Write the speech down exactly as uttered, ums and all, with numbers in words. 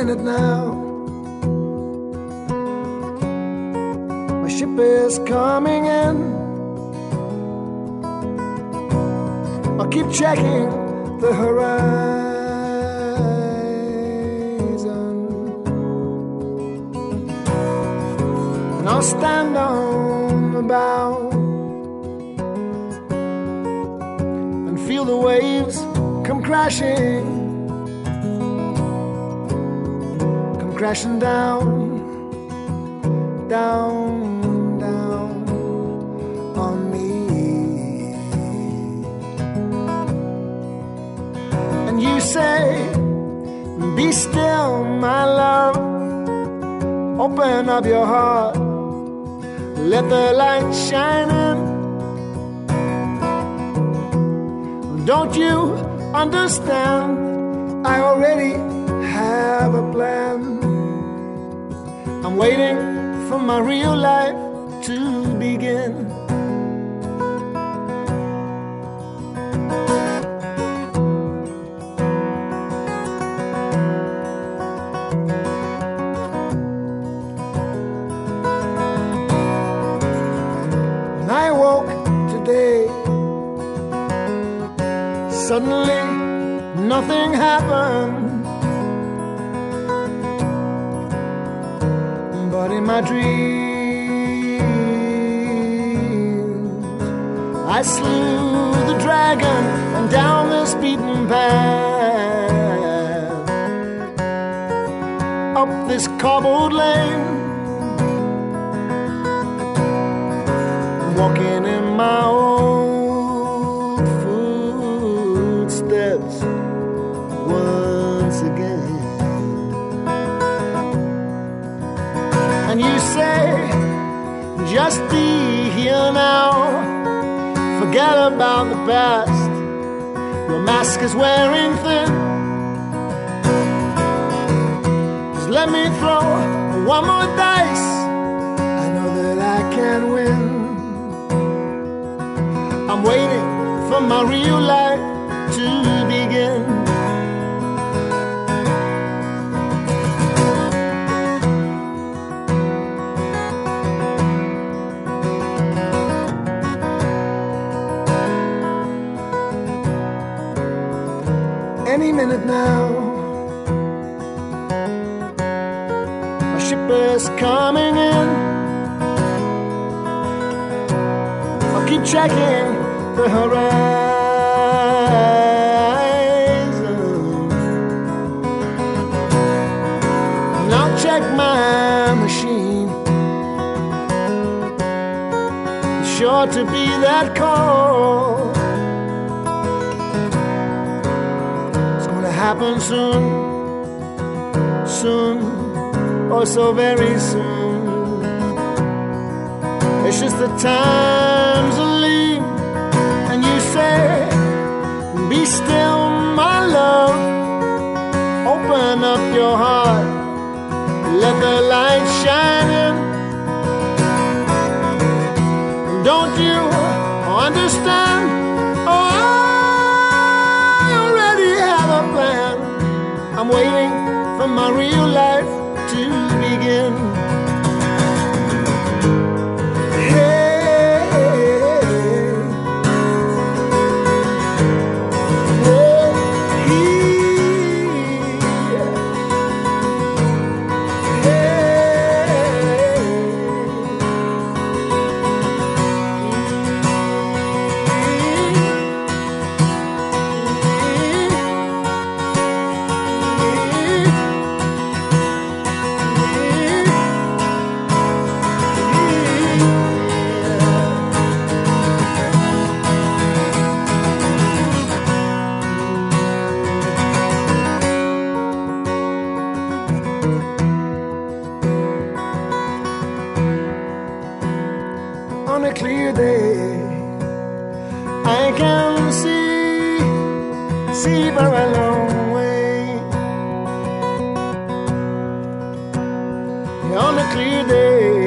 minute now. My ship is coming in. I'll keep checking the horizon, and I'll stand on the bow and feel the waves come crashing, come crashing down, down, down on me. And you say, be still, my love, open up your heart, let the light shine in. Don't you understand? I already have a plan. I'm waiting for my real life to begin. When I woke today, suddenly nothing happened, but in my dreams I slew the dragon, and down this beaten path, up this cobbled lane, walking in my old footsteps once again. And you say, just be here now, forget about the past, your mask is wearing thin. Just let me throw one more dice, I know that I can win. I'm waiting for my real life to begin. Any minute now, my ship is coming in. I'll keep checking the horizon, and I'll check my machine. It's sure to be that call. Happen soon, soon, oh so very soon. It's just the times are lean. And you say, be still, my love, open up your heart, let the light shine in. Don't you understand? Oh, I'm waiting for my real life to begin. Hey, oh, he, on a clear day, I can see, see for a long way. On a clear day,